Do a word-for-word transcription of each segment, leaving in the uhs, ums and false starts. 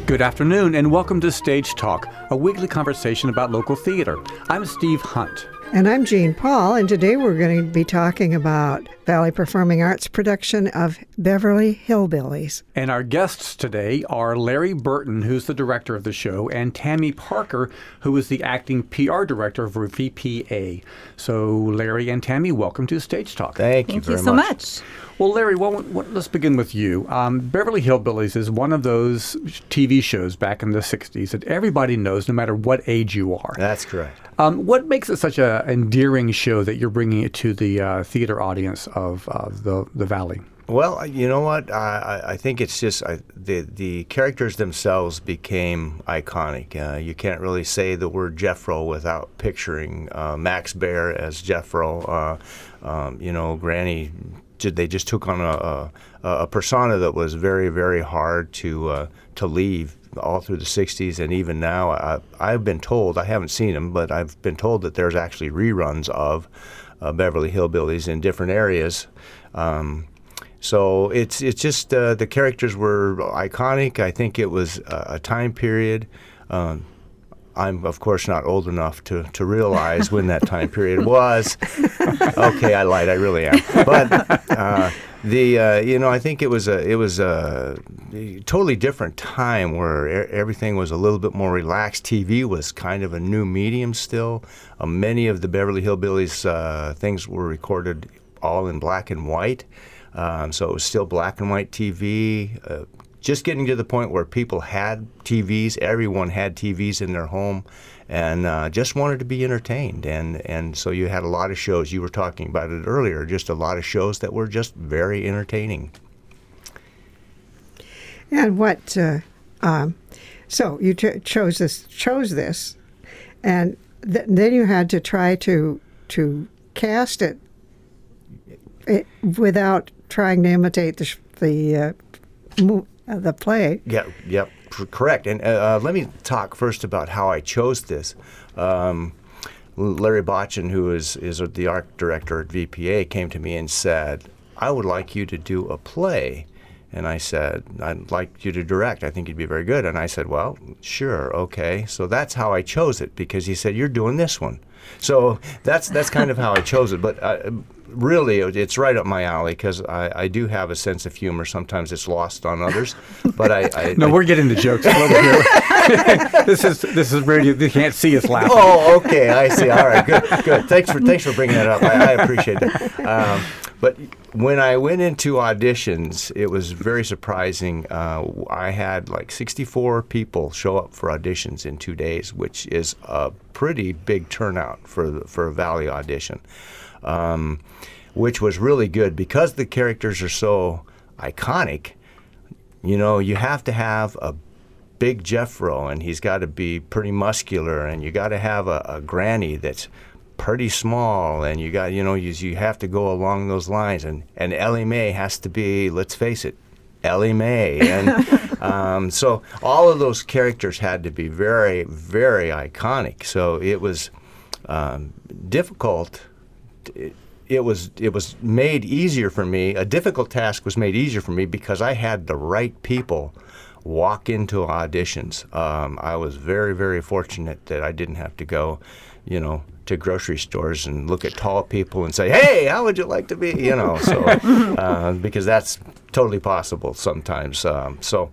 Good afternoon and welcome to Stage Talk, a weekly conversation about local theater. I'm Steve Hunt. And I'm Jean Paul, and today we're going to be talking about Valley Performing Arts production of Beverly Hillbillies. And our guests today are Larry Burton, who's the director of the show, and Tammy Parker, who is the acting P R director for V P A. So Larry and Tammy, welcome to Stage Talk. Thank you Thank very you so much. much. Well, Larry, well, what, let's begin with you. Um, Beverly Hillbillies is one of those T V shows back in the sixties that everybody knows, no matter what age you are. That's correct. Um, what makes it such an endearing show that you're bringing it to the uh, theater audience of uh, the the Valley? Well, you know what? I, I think it's just I, the the characters themselves became iconic. Uh, you can't really say the word Jeffro without picturing uh, Max Baer as Jeffro. Uh, um, you know, Granny. They just took on a, a, a persona that was very, very hard to uh, to leave all through the sixties, and even now. I, I've been told, I haven't seen them, but I've been told that there's actually reruns of uh, Beverly Hillbillies in different areas. Um, so it's it's just uh, the characters were iconic. I think it was a, a time period. Um, I'm, of course, not old enough to, to realize when that time period was. Okay, I lied. I really am. But uh, the uh, you know, I think it was a it was a totally different time where e- everything was a little bit more relaxed. T V was kind of a new medium still. Uh, many of the Beverly Hillbillies uh, things were recorded all in black and white, um, so it was still black and white T V. Uh, Just getting to the point where people had T Vs, everyone had T Vs in their home, and uh, just wanted to be entertained. And, and so you had a lot of shows. You were talking about it earlier, just a lot of shows that were just very entertaining. And what, uh, um, so you ch- chose this, chose this, and th- then you had to try to to cast it, it without trying to imitate the sh- the uh, mo- uh, the play. Yeah, yep, c- correct. And uh, let me talk first about how I chose this. Um, Larry Botchin, who is, is the art director at V P A, came to me and said, I would like you to do a play. And I said, I'd like you to direct. I think you'd be very good. And I said, well, sure, okay. So that's how I chose it, because he said, you're doing this one. So that's that's kind of how I chose it. But uh, really, it's right up my alley, because I, I do have a sense of humor. Sometimes it's lost on others. But I, I No, I, we're getting the jokes over here. this is this is radio. They can't see us laughing. Oh, okay, I see. All right, good, good. Thanks for thanks for bringing that up. I, I appreciate that. Um, but when I went into auditions, it was very surprising. Uh, I had like sixty-four people show up for auditions in two days, which is a pretty big turnout for the, for a Valley audition, um, which was really good because the characters are so iconic. You know, you have to have a big Jeffro, and he's got to be pretty muscular, and you got to have a, a Granny that's pretty small, and you got, you know, you, you have to go along those lines, and, and Ellie Mae has to be, let's face it, Ellie Mae, and um, so all of those characters had to be very, very iconic. So it was um, difficult. It, it was it was made easier for me. A difficult task was made easier for me because I had the right people walk into auditions. Um, I was very, very fortunate that I didn't have to go, you know, to grocery stores and look at tall people and say, hey, how would you like to be? You know, so uh, because that's totally possible sometimes. Um, so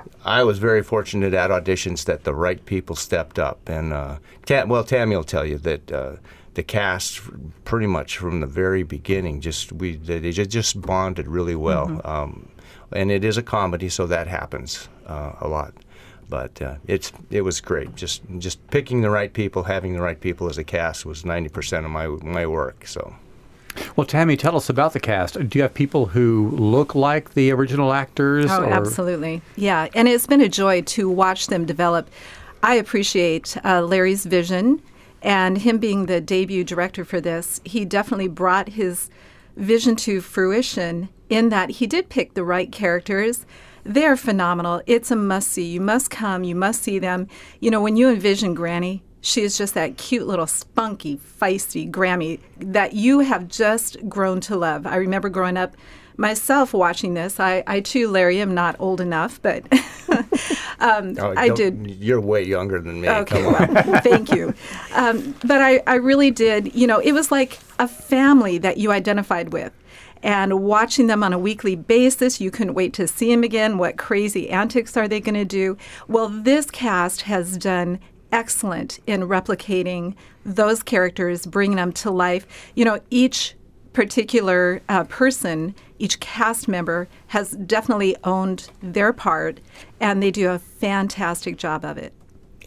I was very fortunate at auditions that the right people stepped up. And, uh, Tam, well, Tammy will tell you that uh, the cast pretty much from the very beginning, just we they just bonded really well. Mm-hmm. Um, and it is a comedy, so that happens uh, a lot. But uh, it's it was great. Just just picking the right people, having the right people as a cast was ninety percent of my my work. So, well, Tammy, tell us about the cast. Do you have people who look like the original actors? Oh, or? Absolutely. Yeah, and it's been a joy to watch them develop. I appreciate uh, Larry's vision, and him being the debut director for this. He definitely brought his vision to fruition in that he did pick the right characters. They're phenomenal. It's a must-see. You must come. You must see them. You know, when you envision Granny, she is just that cute little spunky, feisty Grammy that you have just grown to love. I remember growing up myself watching this. I, I too, Larry, am not old enough, but um, Oh, I don't- did. You're way younger than me. Okay, Come on. well, thank you. Um, but I, I really did, you know, it was like a family that you identified with. And watching them on a weekly basis, you couldn't wait to see them again. What crazy antics are they going to do? Well, this cast has done excellent in replicating those characters, bringing them to life. You know, each particular uh, person, each cast member has definitely owned their part, and they do a fantastic job of it.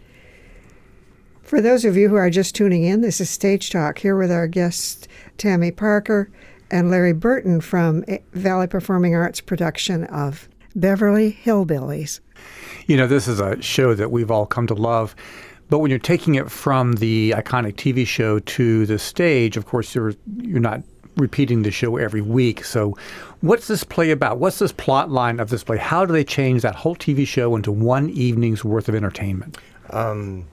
For those of you who are just tuning in, this is Stage Talk here with our guests, Tammy Parker and Larry Burton from Valley Performing Arts production of Beverly Hillbillies. You know, this is a show that we've all come to love. But when you're taking it from the iconic T V show to the stage, of course, you're you're not repeating the show every week. So what's this play about? What's this plot line of this play? How do they change that whole T V show into one evening's worth of entertainment? Um,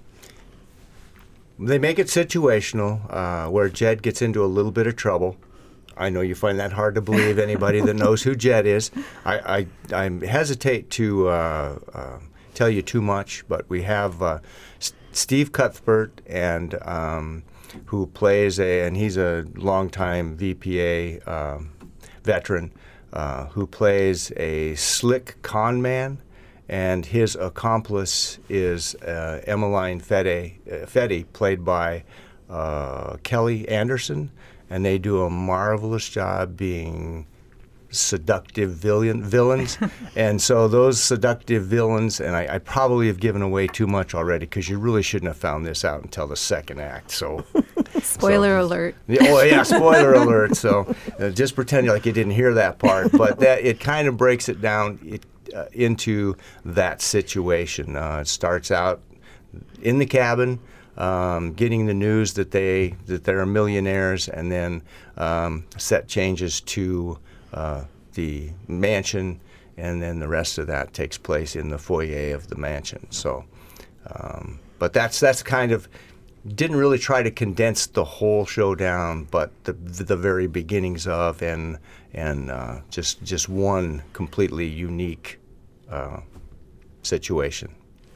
they make it situational, uh, where Jed gets into a little bit of trouble. I know you find that hard to believe, anybody that knows who Jed is. I, I, I hesitate to uh, uh, tell you too much, but we have uh, S- Steve Cuthbert, and um, who plays a, and he's a longtime V P A um, veteran, uh, who plays a slick con man, and his accomplice is uh, Emmeline Fetty, uh, Fetty, played by uh, Kelly Anderson. And they do a marvelous job being seductive villain, villains. And so those seductive villains, and I, I probably have given away too much already because you really shouldn't have found this out until the second act. So, Spoiler so- alert. Yeah, oh yeah, spoiler alert. So uh, just pretend like you didn't hear that part. But that it kind of breaks it down it, uh, into that situation. Uh, it starts out in the cabin. Um, getting the news that they that they're millionaires, and then um, set changes to uh, the mansion, and then the rest of that takes place in the foyer of the mansion. So, um, but that's that's kind of didn't really try to condense the whole show down, but the the very beginnings of and and uh, just just one completely unique uh, situation.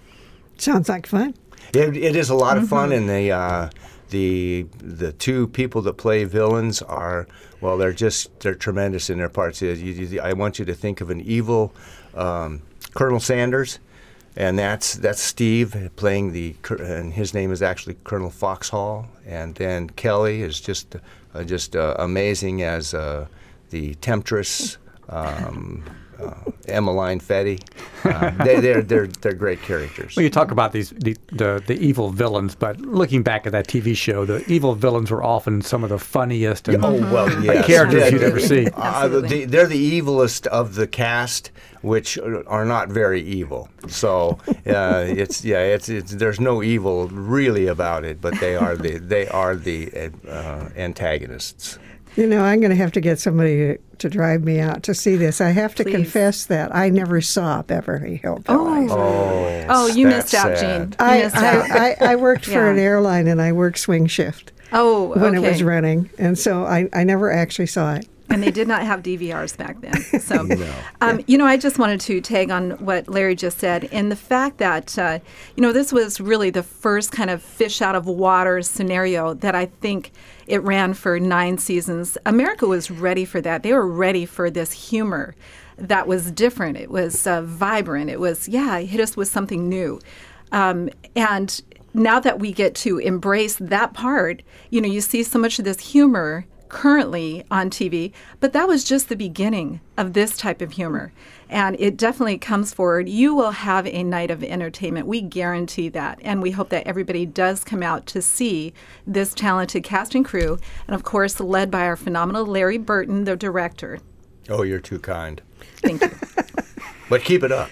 Sounds like fun. It, it is a lot of fun, and the uh, the the two people that play villains are well, they're just they're tremendous in their parts. You, you, I want you to think of an evil um, Colonel Sanders, and that's that's Steve playing the, and his name is actually Colonel Foxhall, and then Kelly is just uh, just uh, amazing as uh, the temptress. Um, Uh, Emmeline Fetty, uh, they, they're they're they're great characters. Well, you talk about these the, the the evil villains, but looking back at that T V show, the evil villains were often some of the funniest and Oh well, yes. characters Yeah, you'd ever see. Uh, Absolutely. the, they're the evilest of the cast, which are not very evil. So uh, it's yeah, it's, it's there's no evil really about it, but they are the they are the uh, antagonists. You know, I'm going to have to get somebody to, to drive me out to see this. I have to Please. confess that I never saw Beverly Hillbillies. Oh, Oh, you that's missed out, sad. Gene. You I, missed out. I, I, I worked for Yeah. an airline, and I worked swing shift Oh, okay. when it was running, and so I, I never actually saw it. And they did not have D V Rs back then. So, um, you know, I just wanted to tag on what Larry just said, in the fact that, uh, you know, this was really the first kind of fish out of water scenario that I think it ran for nine seasons. America was ready for that. They were ready for this humor that was different. It was uh, vibrant. It was, yeah, it hit us with something new. Um, and now that we get to embrace that part, you know, you see so much of this humor currently on T V, but that was just the beginning of this type of humor. And it definitely comes forward. You will have a night of entertainment. We guarantee that. And we hope that everybody does come out to see this talented cast and crew. And of course, led by our phenomenal Larry Burton, the director. Oh, you're too kind. Thank you. But keep it up.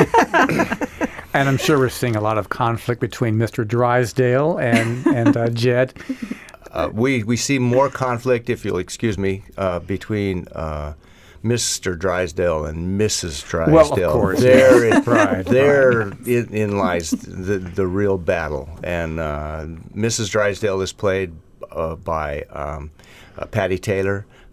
And I'm sure we're seeing a lot of conflict between Mister Drysdale and and uh, Jed. Uh, we we see more conflict, if you'll excuse me, uh, between uh, Mister Drysdale and Missus Drysdale. Well, of course, there, yes. it, Right, there in, in lies the the real battle. And uh, Missus Drysdale is played uh, by um, uh, Patty Taylor,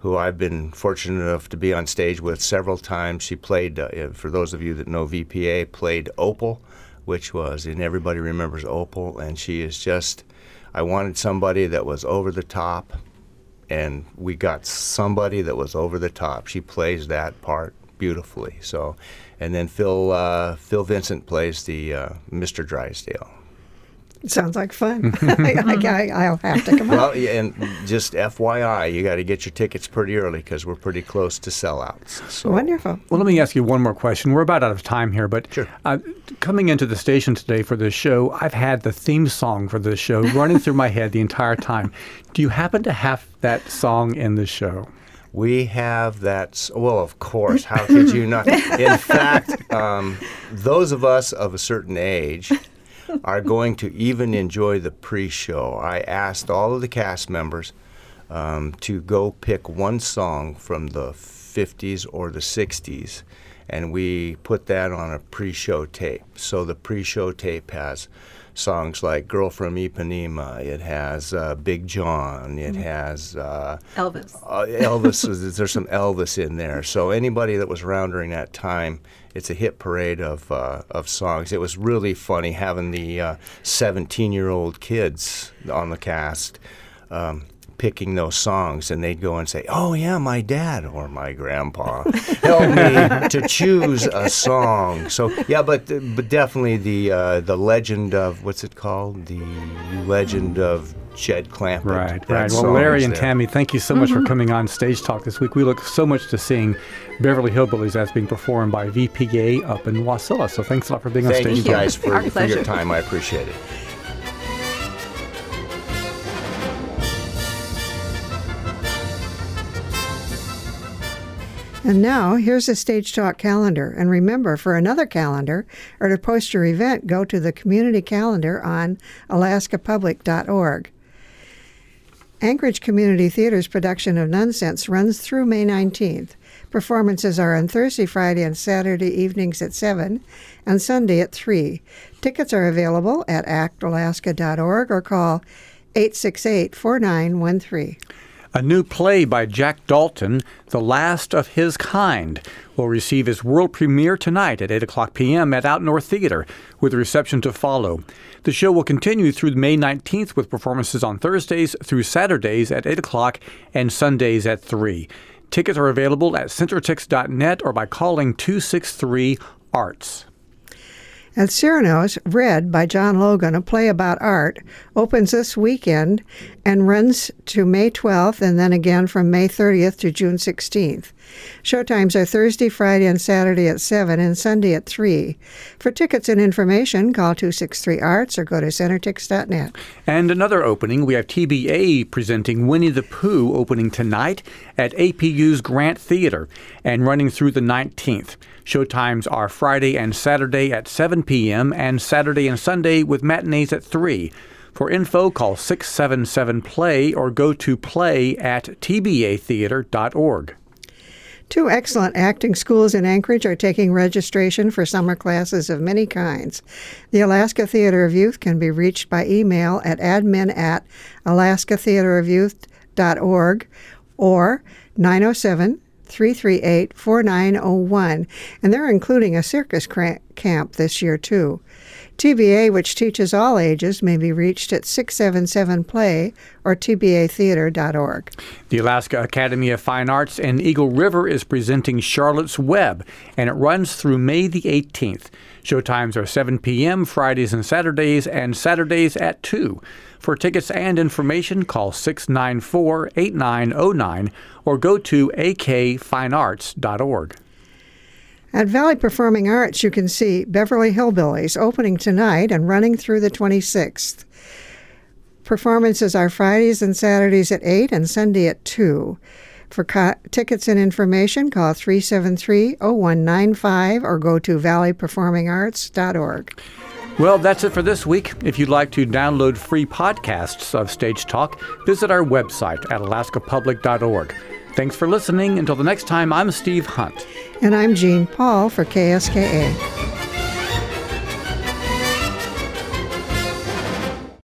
who I've been fortunate enough to be on stage with several times. She played, uh, for those of you that know V P A, played Opal, which was, and everybody remembers Opal, and she is just, I wanted somebody that was over the top, and we got somebody that was over the top. She plays that part beautifully. So, and then Phil uh, Phil Vincent plays the uh, Mister Drysdale. Sounds like fun. I, I, I'll have to come Well, out. yeah, and just F Y I, you got to get your tickets pretty early because we're pretty close to sellouts. So. Wonderful. Well, let me ask you one more question. We're about out of time here, but Sure. uh, coming into the station today for this show, I've had the theme song for this show running through my head the entire time. Do you happen to have that song in the show? We have that. s- Well, of course. How could you not? In fact, um, those of us of a certain age are going to even enjoy the pre-show. I asked all of the cast members um, to go pick one song from the fifties or the sixties, and we put that on a pre-show tape. So the pre-show tape has songs like Girl from Ipanema, it has uh, Big John, it has uh, Elvis. uh, Elvis, is- there's some Elvis in there. So anybody that was around during that time, it's a hit parade of uh, of songs. It was really funny having the seventeen-year-old kids on the cast um, picking those songs, and they'd go and say, "Oh yeah, my dad or my grandpa helped me to choose a song." So yeah, but but definitely the uh, the legend of what's it called? The legend of Jed Clampett. Right, That right. Well, song Larry is and there. Tammy, thank you so much for coming on Stage Talk this week. We look so much to seeing Beverly Hillbillies that's being performed by V P A up in Wasilla. So thanks a lot for being on Thank Stage you Talk. guys for, Our for pleasure. your time. I appreciate it. And now, here's the Stage Talk calendar. And remember, for another calendar or to post your event, go to the community calendar on alaska public dot org. Anchorage Community Theater's production of Nonsense runs through May nineteenth. Performances are on Thursday, Friday, and Saturday evenings at seven and Sunday at three. Tickets are available at act alaska dot org or call eight six eight, four nine one three. A new play by Jack Dalton, The Last of His Kind, will receive its world premiere tonight at eight o'clock p.m. at Out North Theater, with a reception to follow. The show will continue through May nineteenth with performances on Thursdays through Saturdays at eight o'clock and Sundays at three. Tickets are available at centertix dot net or by calling two six three arts. At Cyrano's, Red by John Logan, a play about art, opens this weekend and runs to May twelfth and then again from May thirtieth to June sixteenth. Showtimes are Thursday, Friday, and Saturday at seven and Sunday at three. For tickets and information, call two six three arts or go to centertix dot net. And another opening, we have T B A presenting Winnie the Pooh opening tonight at A P U's Grant Theater and running through the nineteenth. Showtimes are Friday and Saturday at seven p.m. and Saturday and Sunday with matinees at three. For info, call six seven seven play or go to play at t b a theater dot org. Two excellent acting schools in Anchorage are taking registration for summer classes of many kinds. The Alaska Theater of Youth can be reached by email at admin at alaska theater of youth dot org or nine oh seven, three three eight, four nine oh one, and they're including a circus cra- camp this year, too. T B A, which teaches all ages, may be reached at six seven seven play or t b a theater dot org. The Alaska Academy of Fine Arts in Eagle River is presenting Charlotte's Web, and it runs through May the eighteenth. Showtimes are seven p.m. Fridays and Saturdays, and Saturdays at two. For tickets and information, call six nine four, eight nine oh nine or go to a k fine arts dot org. At Valley Performing Arts, you can see Beverly Hillbillies opening tonight and running through the twenty-sixth. Performances are Fridays and Saturdays at eight and Sunday at two. For co- tickets and information, call three seven three, oh one nine five or go to valley performing arts dot org. Well, that's it for this week. If you'd like to download free podcasts of Stage Talk, visit our website at alaska public dot org. Thanks for listening. Until the next time, I'm Steve Hunt. And I'm Jean Paul for K S K A.